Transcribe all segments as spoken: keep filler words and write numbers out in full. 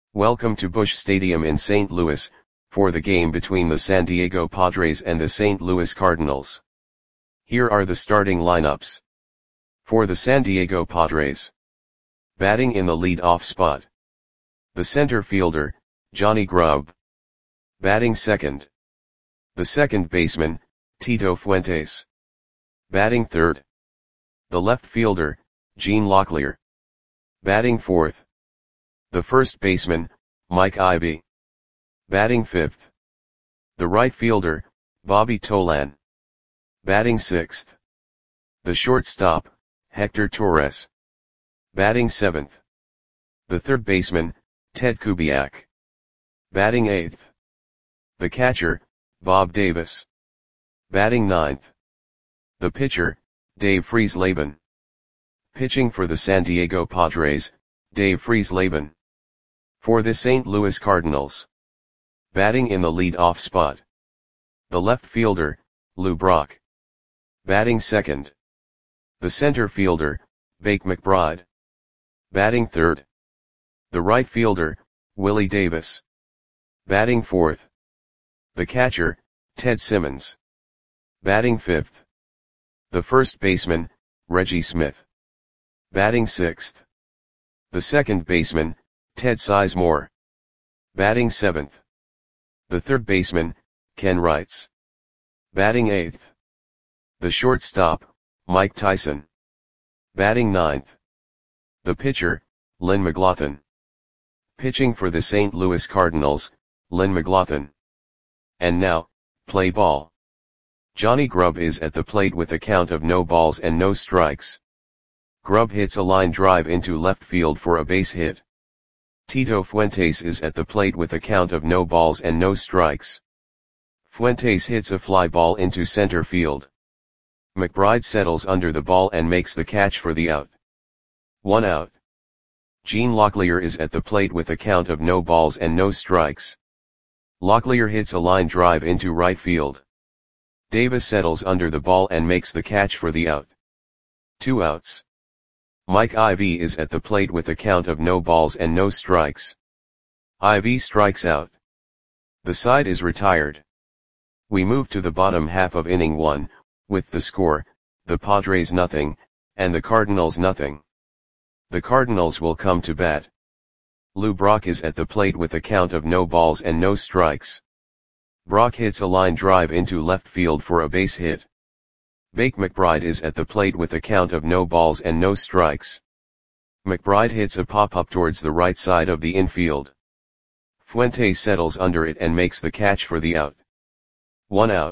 Welcome to Busch Stadium in Saint Louis, for the game between the San Diego Padres and the Saint Louis Cardinals. Here are the starting lineups. For the San Diego Padres. Batting in the lead-off spot. The center fielder, Johnny Grubb. Batting second. The second baseman, Tito Fuentes. Batting third. The left fielder, Gene Locklear. Batting fourth. The first baseman, Mike Ivy. Batting fifth. The right fielder, Bobby Tolan. Batting sixth. The shortstop, Hector Torres. Batting seventh. The third baseman, Ted Kubiak. Batting eighth. The catcher, Bob Davis. Batting ninth. The pitcher, Dave Friesleben. Pitching for the San Diego Padres, Dave Friesleben. For the Saint Louis Cardinals. Batting in the lead-off spot. The left fielder, Lou Brock. Batting second. The center fielder, Bake McBride. Batting third. The right fielder, Willie Davis. Batting fourth. The catcher, Ted Simmons. Batting fifth. The first baseman, Reggie Smith. Batting sixth. The second baseman, Ted Sizemore. Batting seventh. The third baseman, Ken Wrights. Batting eighth. The shortstop, Mike Tyson. Batting ninth. The pitcher, Lynn McLaughlin. Pitching for the Saint Louis Cardinals, Lynn McLaughlin. And now, play ball. Johnny Grubb is at the plate with a count of no balls and no strikes. Grubb hits a line drive into left field for a base hit. Tito Fuentes is at the plate with a count of no balls and no strikes. Fuentes hits a fly ball into center field. McBride settles under the ball and makes the catch for the out. One out. Gene Locklear is at the plate with a count of no balls and no strikes. Locklear hits a line drive into right field. Davis settles under the ball and makes the catch for the out. Two outs. Mike Ivy is at the plate with a count of no balls and no strikes. Ivy strikes out. The side is retired. We move to the bottom half of inning one, with the score, the Padres nothing, and the Cardinals nothing. The Cardinals will come to bat. Lou Brock is at the plate with a count of no balls and no strikes. Brock hits a line drive into left field for a base hit. Bake McBride is at the plate with a count of no balls and no strikes. McBride hits a pop-up towards the right side of the infield. Fuentes settles under it and makes the catch for the out. One out.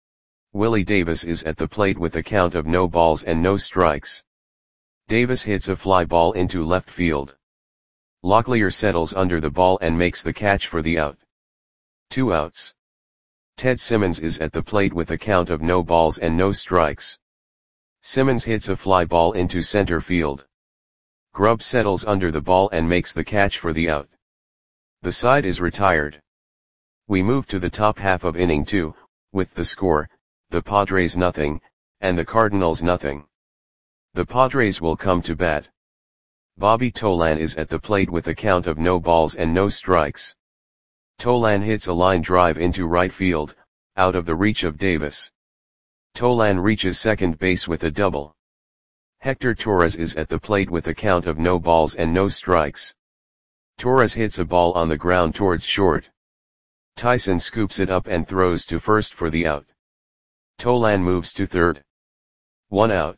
Willie Davis is at the plate with a count of no balls and no strikes. Davis hits a fly ball into left field. Locklear settles under the ball and makes the catch for the out. Two outs. Ted Simmons is at the plate with a count of no balls and no strikes. Simmons hits a fly ball into center field. Grubb settles under the ball and makes the catch for the out. The side is retired. We move to the top half of inning two, with the score, the Padres nothing, and the Cardinals nothing. The Padres will come to bat. Bobby Tolan is at the plate with a count of no balls and no strikes. Tolan hits a line drive into right field, out of the reach of Davis. Tolan reaches second base with a double. Hector Torres is at the plate with a count of no balls and no strikes. Torres hits a ball on the ground towards short. Tyson scoops it up and throws to first for the out. Tolan moves to third. One out.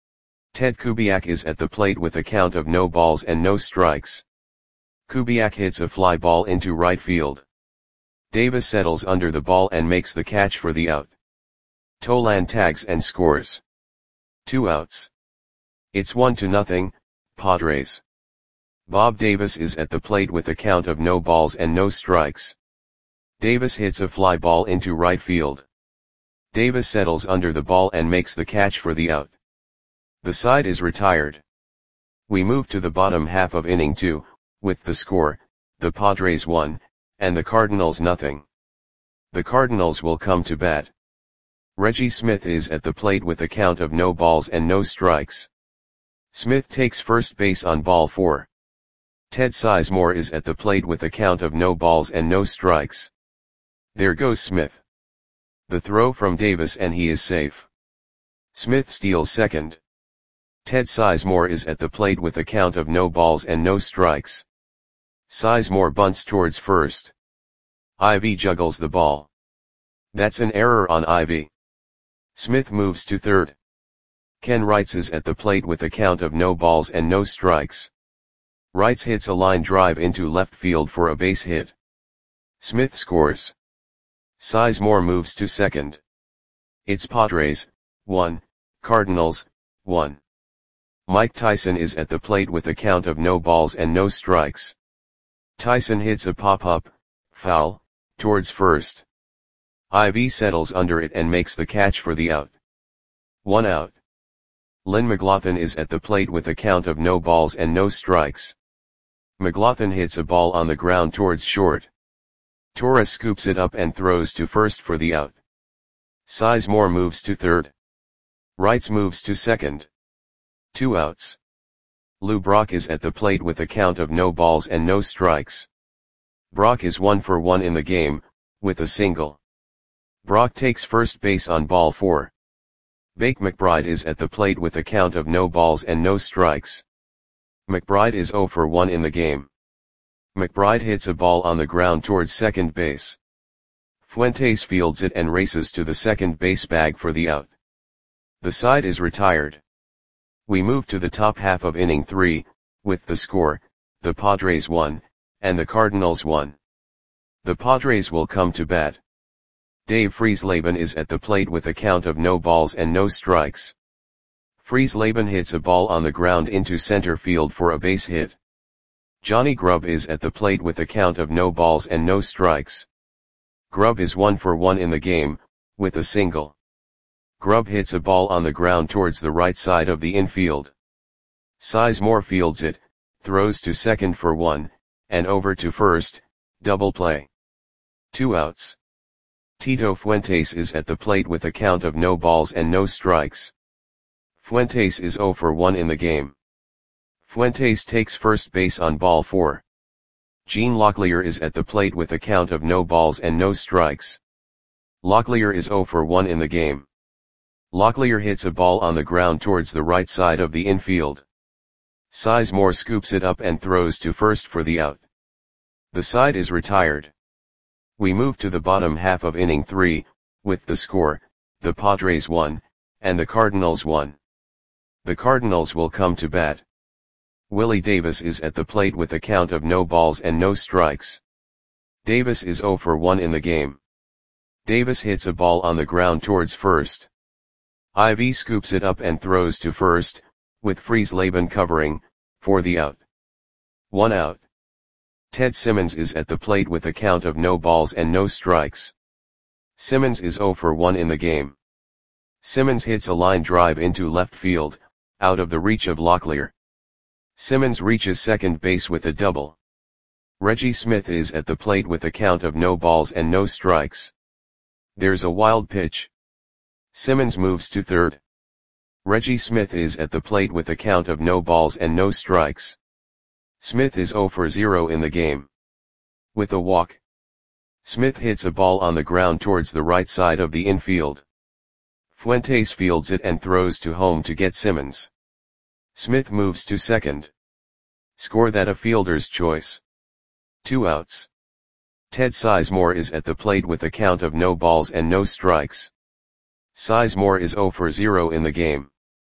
Ted Kubiak is at the plate with a count of no balls and no strikes. Kubiak hits a fly ball into right field. Davis settles under the ball and makes the catch for the out. Tolan tags and scores. Two outs. It's one to nothing, Padres. Bob Davis is at the plate with a count of no balls and no strikes. Davis hits a fly ball into right field. Davis settles under the ball and makes the catch for the out. The side is retired. We move to the bottom half of inning two, with the score, the Padres one, and the Cardinals nothing. The Cardinals will come to bat. Reggie Smith is at the plate with a count of no balls and no strikes. Smith takes first base on ball four. Ted Sizemore is at the plate with a count of no balls and no strikes. There goes Smith. The throw from Davis and he is safe. Smith steals second. Ted Sizemore is at the plate with a count of no balls and no strikes. Sizemore bunts towards first. Ivy juggles the ball. That's an error on Ivy. Smith moves to third. Ken Wrights is at the plate with a count of no balls and no strikes. Wrights hits a line drive into left field for a base hit. Smith scores. Sizemore moves to second. It's Padres, one, Cardinals, one. Mike Tyson is at the plate with a count of no balls and no strikes. Tyson hits a pop-up, foul, towards first. Ivy settles under it and makes the catch for the out. One out. Lynn McLaughlin is at the plate with a count of no balls and no strikes. McLaughlin hits a ball on the ground towards short. Torres scoops it up and throws to first for the out. Sizemore moves to third. Wrights moves to second. Two outs. Lou Brock is at the plate with a count of no balls and no strikes. Brock is one for one in the game, with a single. Brock takes first base on ball four. Bake McBride is at the plate with a count of no balls and no strikes. McBride is zero for one in the game. McBride hits a ball on the ground towards second base. Fuentes fields it and races to the second base bag for the out. The side is retired. We move to the top half of inning three, with the score, the Padres won, and the Cardinals won. The Padres will come to bat. Dave Friesleben is at the plate with a count of no balls and no strikes. Friesleben hits a ball on the ground into center field for a base hit. Johnny Grubb is at the plate with a count of no balls and no strikes. Grubb is one for one in the game, with a single. Grubb hits a ball on the ground towards the right side of the infield. Sizemore fields it, throws to second for one, and over to first, double play. Two outs. Tito Fuentes is at the plate with a count of no balls and no strikes. Fuentes is zero for one in the game. Fuentes takes first base on ball four. Gene Locklear is at the plate with a count of no balls and no strikes. Locklear is zero for one in the game. Locklear hits a ball on the ground towards the right side of the infield. Sizemore scoops it up and throws to first for the out. The side is retired. We move to the bottom half of inning three, with the score, the Padres won, and the Cardinals won. The Cardinals will come to bat. Willie Davis is at the plate with a count of no balls and no strikes. Davis is zero for one in the game. Davis hits a ball on the ground towards first. Ivy scoops it up and throws to first, with Friesleben covering, for the out. One out. Ted Simmons is at the plate with a count of no balls and no strikes. Simmons is zero for one in the game. Simmons hits a line drive into left field, out of the reach of Locklear. Simmons reaches second base with a double. Reggie Smith is at the plate with a count of no balls and no strikes. There's a wild pitch. Simmons moves to third. Reggie Smith is at the plate with a count of no balls and no strikes. Smith is zero for zero in the game. With a walk. Smith hits a ball on the ground towards the right side of the infield. Fuentes fields it and throws to home to get Simmons. Smith moves to second. Score that a fielder's choice. Two outs. Ted Sizemore is at the plate with a count of no balls and no strikes. Sizemore is zero for zero in the game.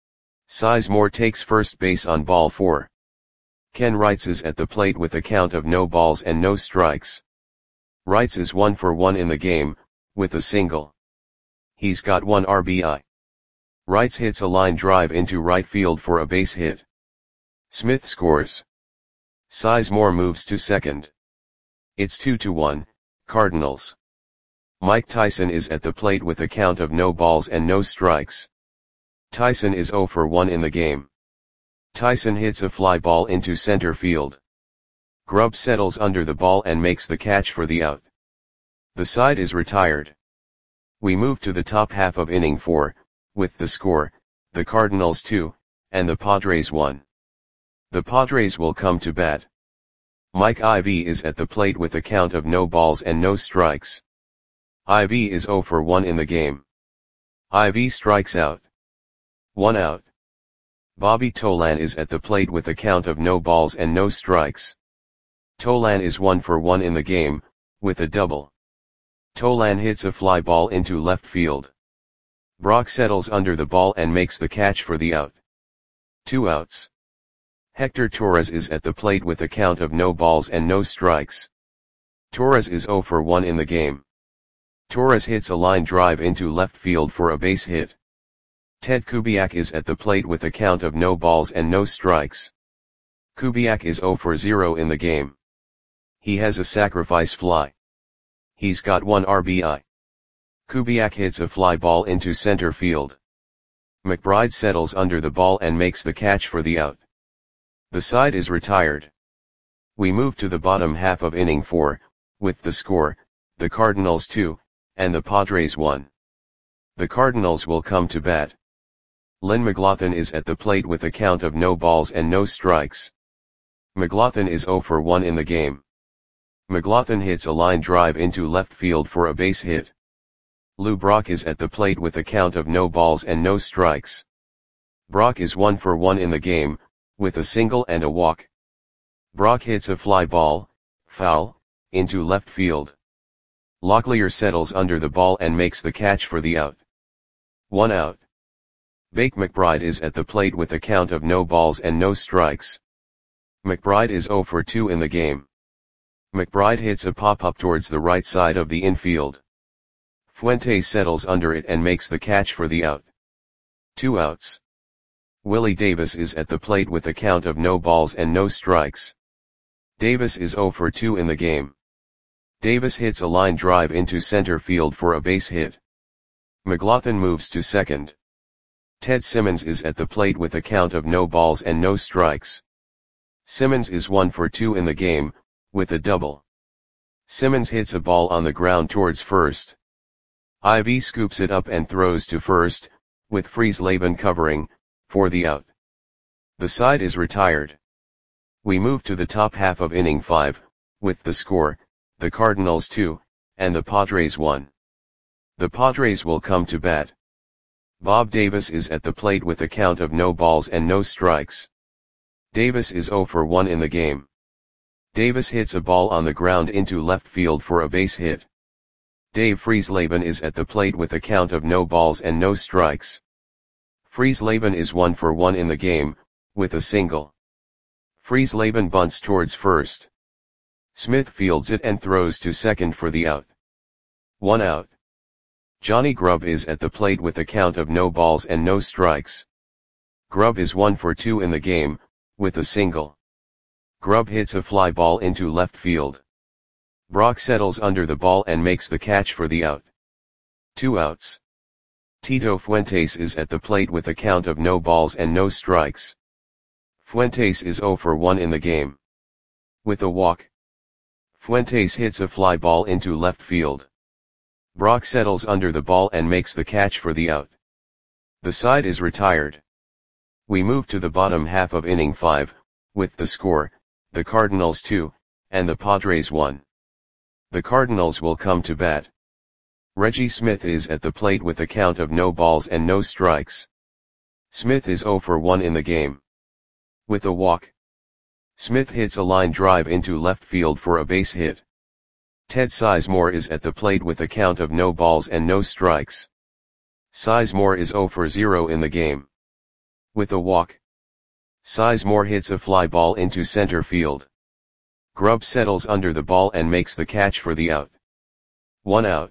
Sizemore takes first base on ball four. Ken Wrights is at the plate with a count of no balls and no strikes. Wrights is one for one in the game, with a single. He's got one R B I. Wrights hits a line drive into right field for a base hit. Smith scores. Sizemore moves to second. It's two to one, Cardinals. Mike Tyson is at the plate with a count of no balls and no strikes. Tyson is zero for one in the game. Tyson hits a fly ball into center field. Grubb settles under the ball and makes the catch for the out. The side is retired. We move to the top half of inning four, with the score, the Cardinals two, and the Padres one. The Padres will come to bat. Mike Ivy is at the plate with a count of no balls and no strikes. Ivy is zero for one in the game. Ivy strikes out. One out. Bobby Tolan is at the plate with a count of no balls and no strikes. Tolan is one for one in the game, with a double. Tolan hits a fly ball into left field. Brock settles under the ball and makes the catch for the out. Two outs. Hector Torres is at the plate with a count of no balls and no strikes. Torres is zero for one in the game. Torres hits a line drive into left field for a base hit. Ted Kubiak is at the plate with a count of no balls and no strikes. Kubiak is zero for zero in the game. He has a sacrifice fly. He's got one R B I. Kubiak hits a fly ball into center field. McBride settles under the ball and makes the catch for the out. The side is retired. We move to the bottom half of inning four, with the score, the Cardinals two, and the Padres one. The Cardinals will come to bat. Len McLaughlin is at the plate with a count of no balls and no strikes. McLaughlin is zero for one in the game. McLaughlin hits a line drive into left field for a base hit. Lou Brock is at the plate with a count of no balls and no strikes. Brock is one for one in the game, with a single and a walk. Brock hits a fly ball, foul, into left field. Locklear settles under the ball and makes the catch for the out. One out. Bake McBride is at the plate with a count of no balls and no strikes. McBride is zero for two in the game. McBride hits a pop-up towards the right side of the infield. Fuentes settles under it and makes the catch for the out. Two outs. Willie Davis is at the plate with a count of no balls and no strikes. Davis is zero for two in the game. Davis hits a line drive into center field for a base hit. McLaughlin moves to second. Ted Simmons is at the plate with a count of no balls and no strikes. Simmons is one for two in the game, with a double. Simmons hits a ball on the ground towards first. Ivy scoops it up and throws to first, with Friesleben covering, for the out. The side is retired. We move to the top half of inning five, with the score, the Cardinals two, and the Padres one. The Padres will come to bat. Bob Davis is at the plate with a count of no balls and no strikes. Davis is zero for one in the game. Davis hits a ball on the ground into left field for a base hit. Dave Friesleben is at the plate with a count of no balls and no strikes. Friesleben is one for one in the game, with a single. Friesleben bunts towards first. Smith fields it and throws to second for the out. One out. Johnny Grubb is at the plate with a count of no balls and no strikes. Grubb is one for two in the game, with a single. Grubb hits a fly ball into left field. Brock settles under the ball and makes the catch for the out. Two outs. Tito Fuentes is at the plate with a count of no balls and no strikes. Fuentes is zero for one in the game. With a walk. Fuentes hits a fly ball into left field. Brock settles under the ball and makes the catch for the out. The side is retired. We move to the bottom half of inning five, with the score, the Cardinals two, and the Padres one. The Cardinals will come to bat. Reggie Smith is at the plate with a count of no balls and no strikes. Smith is zero for one in the game. With a walk. Smith hits a line drive into left field for a base hit. Ted Sizemore is at the plate with a count of no balls and no strikes. Sizemore is zero for zero in the game. With a walk. Sizemore hits a fly ball into center field. Grubb settles under the ball and makes the catch for the out. One out.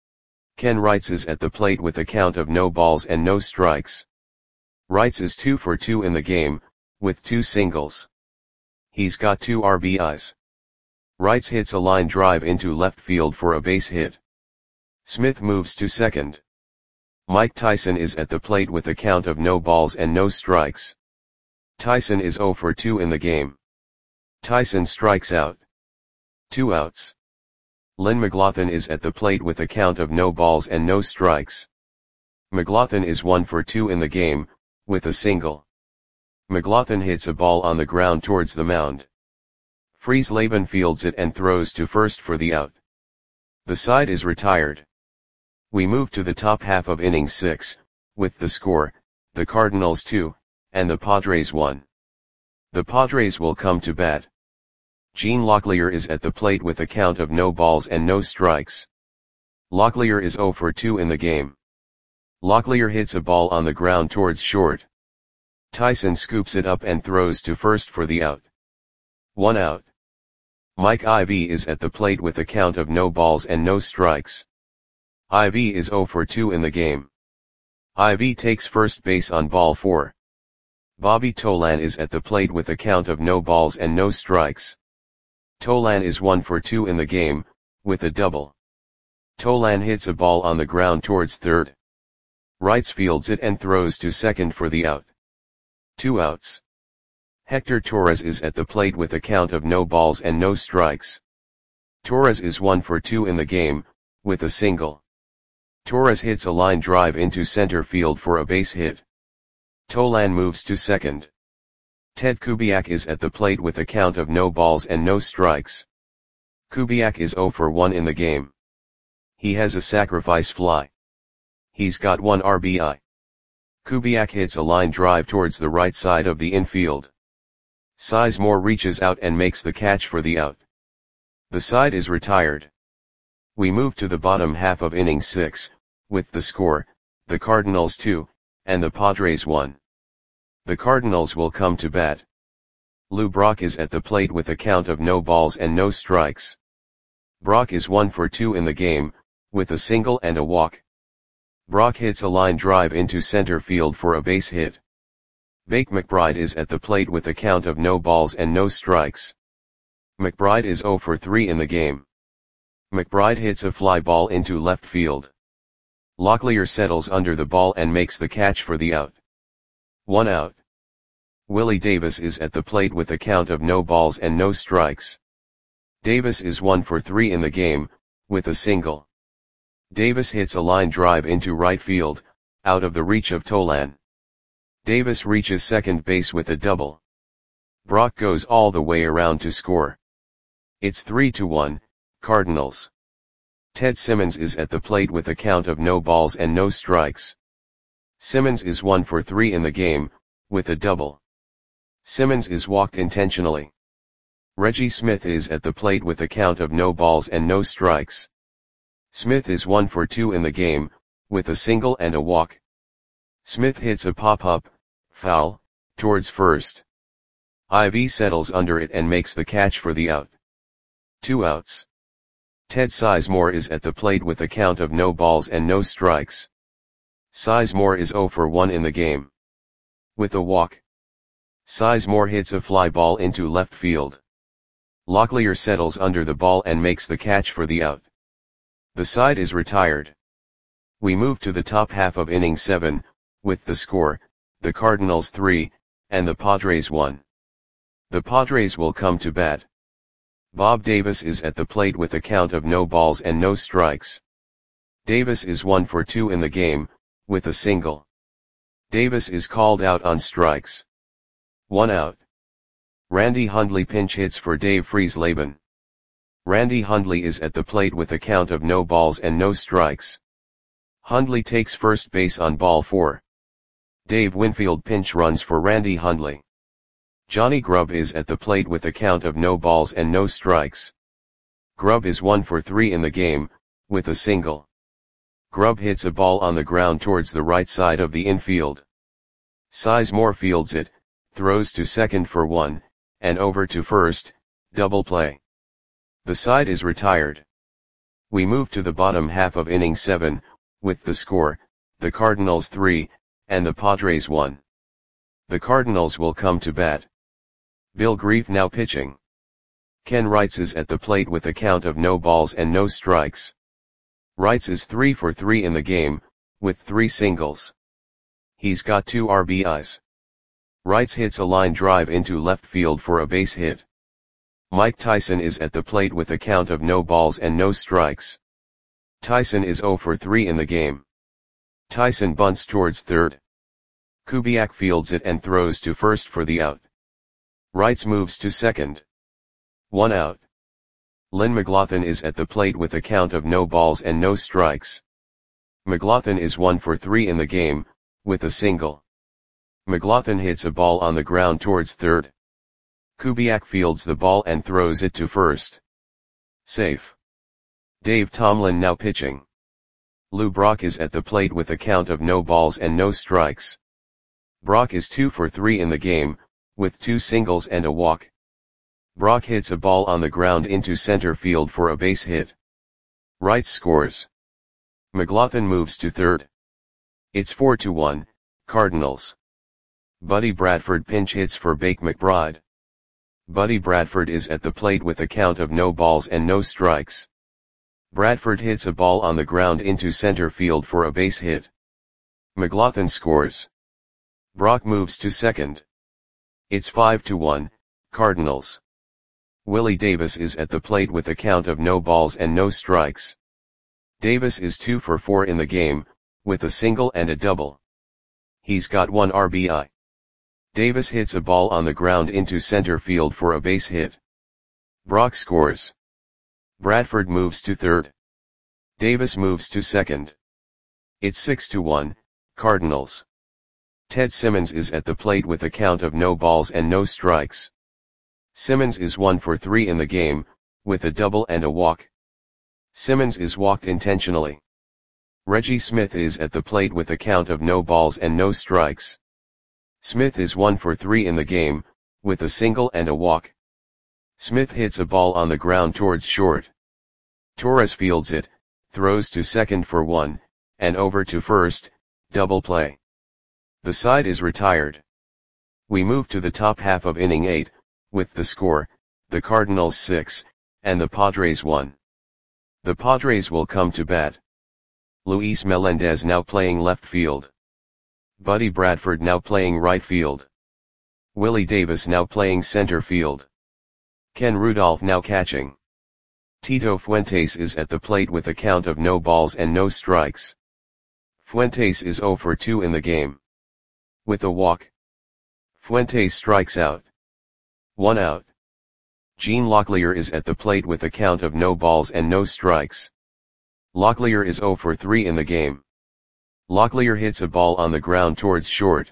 Ken Wrights is at the plate with a count of no balls and no strikes. Wrights is two for two in the game, with two singles. He's got two R B Is. Wrights hits a line drive into left field for a base hit. Smith moves to second. Mike Tyson is at the plate with a count of no balls and no strikes. Tyson is zero for two in the game. Tyson strikes out. Two outs. Len McLaughlin is at the plate with a count of no balls and no strikes. McLaughlin is one for two in the game, with a single. McLaughlin hits a ball on the ground towards the mound. Friesleben fields it and throws to first for the out. The side is retired. We move to the top half of inning six, with the score, the Cardinals two, and the Padres one. The Padres will come to bat. Gene Locklear is at the plate with a count of no balls and no strikes. Locklear is oh for two in the game. Locklear hits a ball on the ground towards short. Tyson scoops it up and throws to first for the out. One out. Mike Ivy is at the plate with a count of no balls and no strikes. Ivy is oh for two in the game. Ivy takes first base on ball four. Bobby Tolan is at the plate with a count of no balls and no strikes. Tolan is one for two in the game, with a double. Tolan hits a ball on the ground towards third. Wrights fields it and throws to second for the out. Two outs. Hector Torres is at the plate with a count of no balls and no strikes. Torres is one for two in the game, with a single. Torres hits a line drive into center field for a base hit. Tolan moves to second. Ted Kubiak is at the plate with a count of no balls and no strikes. Kubiak is oh for one in the game. He has a sacrifice fly. He's got one R B I. Kubiak hits a line drive towards the right side of the infield. Sizemore reaches out and makes the catch for the out. The side is retired. We move to the bottom half of inning six, with the score, the Cardinals two, and the Padres one. The Cardinals will come to bat. Lou Brock is at the plate with a count of no balls and no strikes. Brock is one for two in the game, with a single and a walk. Brock hits a line drive into center field for a base hit. Bake McBride is at the plate with a count of no balls and no strikes. McBride is oh for three in the game. McBride hits a fly ball into left field. Locklear settles under the ball and makes the catch for the out. One out. Willie Davis is at the plate with a count of no balls and no strikes. Davis is one for three in the game, with a single. Davis hits a line drive into right field, out of the reach of Tolan. Davis reaches second base with a double. Brock goes all the way around to score. It's three to one, Cardinals. Ted Simmons is at the plate with a count of no balls and no strikes. Simmons is one for three in the game, with a double. Simmons is walked intentionally. Reggie Smith is at the plate with a count of no balls and no strikes. Smith is one for two in the game, with a single and a walk. Smith hits a pop-up, foul, towards first. Ivy settles under it and makes the catch for the out. Two outs. Ted Sizemore is at the plate with a count of no balls and no strikes. Sizemore is oh for one in the game. With a walk. Sizemore hits a fly ball into left field. Locklear settles under the ball and makes the catch for the out. The side is retired. We move to the top half of inning seven, with the score, the Cardinals three, and the Padres one. The Padres will come to bat. Bob Davis is at the plate with a count of no balls and no strikes. Davis is one for two in the game, with a single. Davis is called out on strikes. One out. Randy Hundley pinch hits for Dave Friesleben. Randy Hundley is at the plate with a count of no balls and no strikes. Hundley takes first base on ball four. Dave Winfield pinch runs for Randy Hundley. Johnny Grubb is at the plate with a count of no balls and no strikes. Grubb is one for three in the game, with a single. Grubb hits a ball on the ground towards the right side of the infield. Sizemore fields it, throws to second for one, and over to first, double play. The side is retired. We move to the bottom half of inning seven, with the score, the Cardinals three, and the Padres one. The Cardinals will come to bat. Bill Grief now pitching. Ken Wrights is at the plate with a count of no balls and no strikes. Wrights is three for three in the game, with three singles. He's got two R B Is. Wrights hits a line drive into left field for a base hit. Mike Tyson is at the plate with a count of no balls and no strikes. Tyson is oh for three in the game. Tyson bunts towards third. Kubiak fields it and throws to first for the out. Wrights moves to second. One out. Lynn McLaughlin is at the plate with a count of no balls and no strikes. McLaughlin is one for three in the game, with a single. McLaughlin hits a ball on the ground towards third. Kubiak fields the ball and throws it to first. Safe. Dave Tomlin now pitching. Lou Brock is at the plate with a count of no balls and no strikes. Brock is two for three in the game, with two singles and a walk. Brock hits a ball on the ground into center field for a base hit. Wright scores. McLaughlin moves to third. It's four to one, Cardinals. Buddy Bradford pinch hits for Bake McBride. Buddy Bradford is at the plate with a count of no balls and no strikes. Bradford hits a ball on the ground into center field for a base hit. McLaughlin scores. Brock moves to second. It's five to one, Cardinals. Willie Davis is at the plate with a count of no balls and no strikes. Davis is two for four in the game, with a single and a double. He's got one R B I. Davis hits a ball on the ground into center field for a base hit. Brock scores. Bradford moves to third. Davis moves to second. It's six to one, Cardinals. Ted Simmons is at the plate with a count of no balls and no strikes. Simmons is one for three in the game, with a double and a walk. Simmons is walked intentionally. Reggie Smith is at the plate with a count of no balls and no strikes. Smith is one for three in the game, with a single and a walk. Smith hits a ball on the ground towards short. Torres fields it, throws to second for one, and over to first, double play. The side is retired. We move to the top half of inning eight, with the score, the Cardinals six, and the Padres one. The Padres will come to bat. Luis Melendez now playing left field. Buddy Bradford now playing right field. Willie Davis now playing center field. Ken Rudolph now catching. Tito Fuentes is at the plate with a count of no balls and no strikes. Fuentes is zero for two in the game. With a walk. Fuentes strikes out. One out. Gene Locklear is at the plate with a count of no balls and no strikes. Locklear is zero for three in the game. Locklear hits a ball on the ground towards short.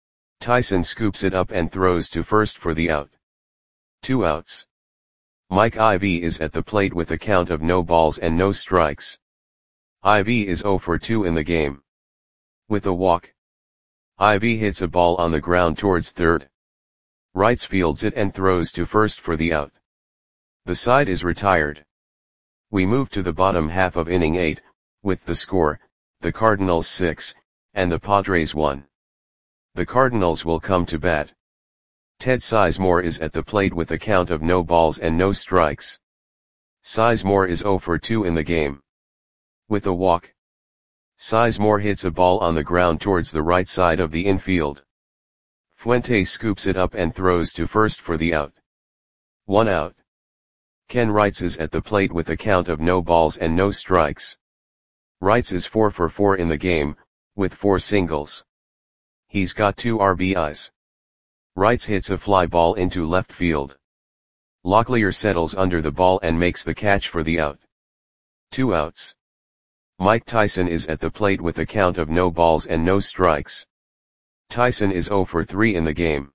Tyson scoops it up and throws to first for the out. Two outs. Mike Ivy is at the plate with a count of no balls and no strikes. Ivy is zero for two in the game. With a walk. Ivy hits a ball on the ground towards third. Wrights fields it and throws to first for the out. The side is retired. We move to the bottom half of inning eight, with the score, the Cardinals six, and the Padres one. The Cardinals will come to bat. Ted Sizemore is at the plate with a count of no balls and no strikes. Sizemore is zero for two in the game. With a walk. Sizemore hits a ball on the ground towards the right side of the infield. Fuentes scoops it up and throws to first for the out. One out. Ken Wrights is at the plate with a count of no balls and no strikes. Wrights is four for four in the game, with four singles. He's got two R B Is. Wrights hits a fly ball into left field. Locklear settles under the ball and makes the catch for the out. Two outs. Mike Tyson is at the plate with a count of no balls and no strikes. Tyson is zero for three in the game.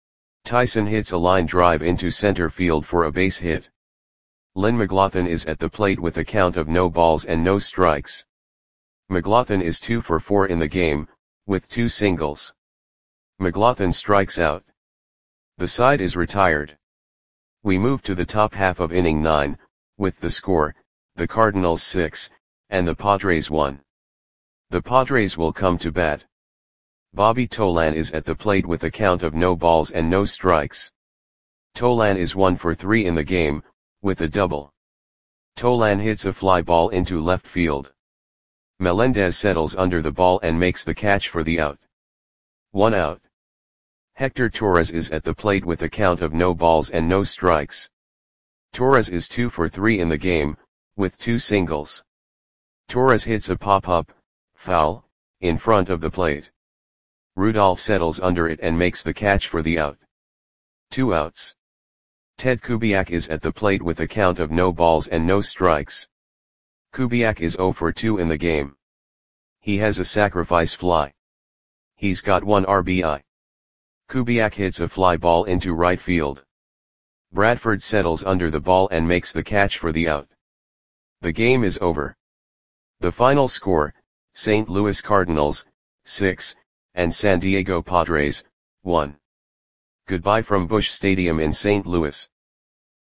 Tyson hits a line drive into center field for a base hit. Lynn McLaughlin is at the plate with a count of no balls and no strikes. McLaughlin is two for four in the game, with two singles. McLaughlin strikes out. The side is retired. We move to the top half of inning nine, with the score, the Cardinals six, and the Padres one. The Padres will come to bat. Bobby Tolan is at the plate with a count of no balls and no strikes. Tolan is one for three in the game, with a double. Tolan hits a fly ball into left field. Melendez settles under the ball and makes the catch for the out. One out. Hector Torres is at the plate with a count of no balls and no strikes. Torres is two for three in the game, with two singles. Torres hits a pop-up, foul, in front of the plate. Rudolph settles under it and makes the catch for the out. Two outs. Ted Kubiak is at the plate with a count of no balls and no strikes. Kubiak is zero for two in the game. He has a sacrifice fly. He's got one R B I. Kubiak hits a fly ball into right field. Bradford settles under the ball and makes the catch for the out. The game is over. The final score, Saint Louis Cardinals, six, and San Diego Padres, one. Goodbye from Busch Stadium in Saint Louis.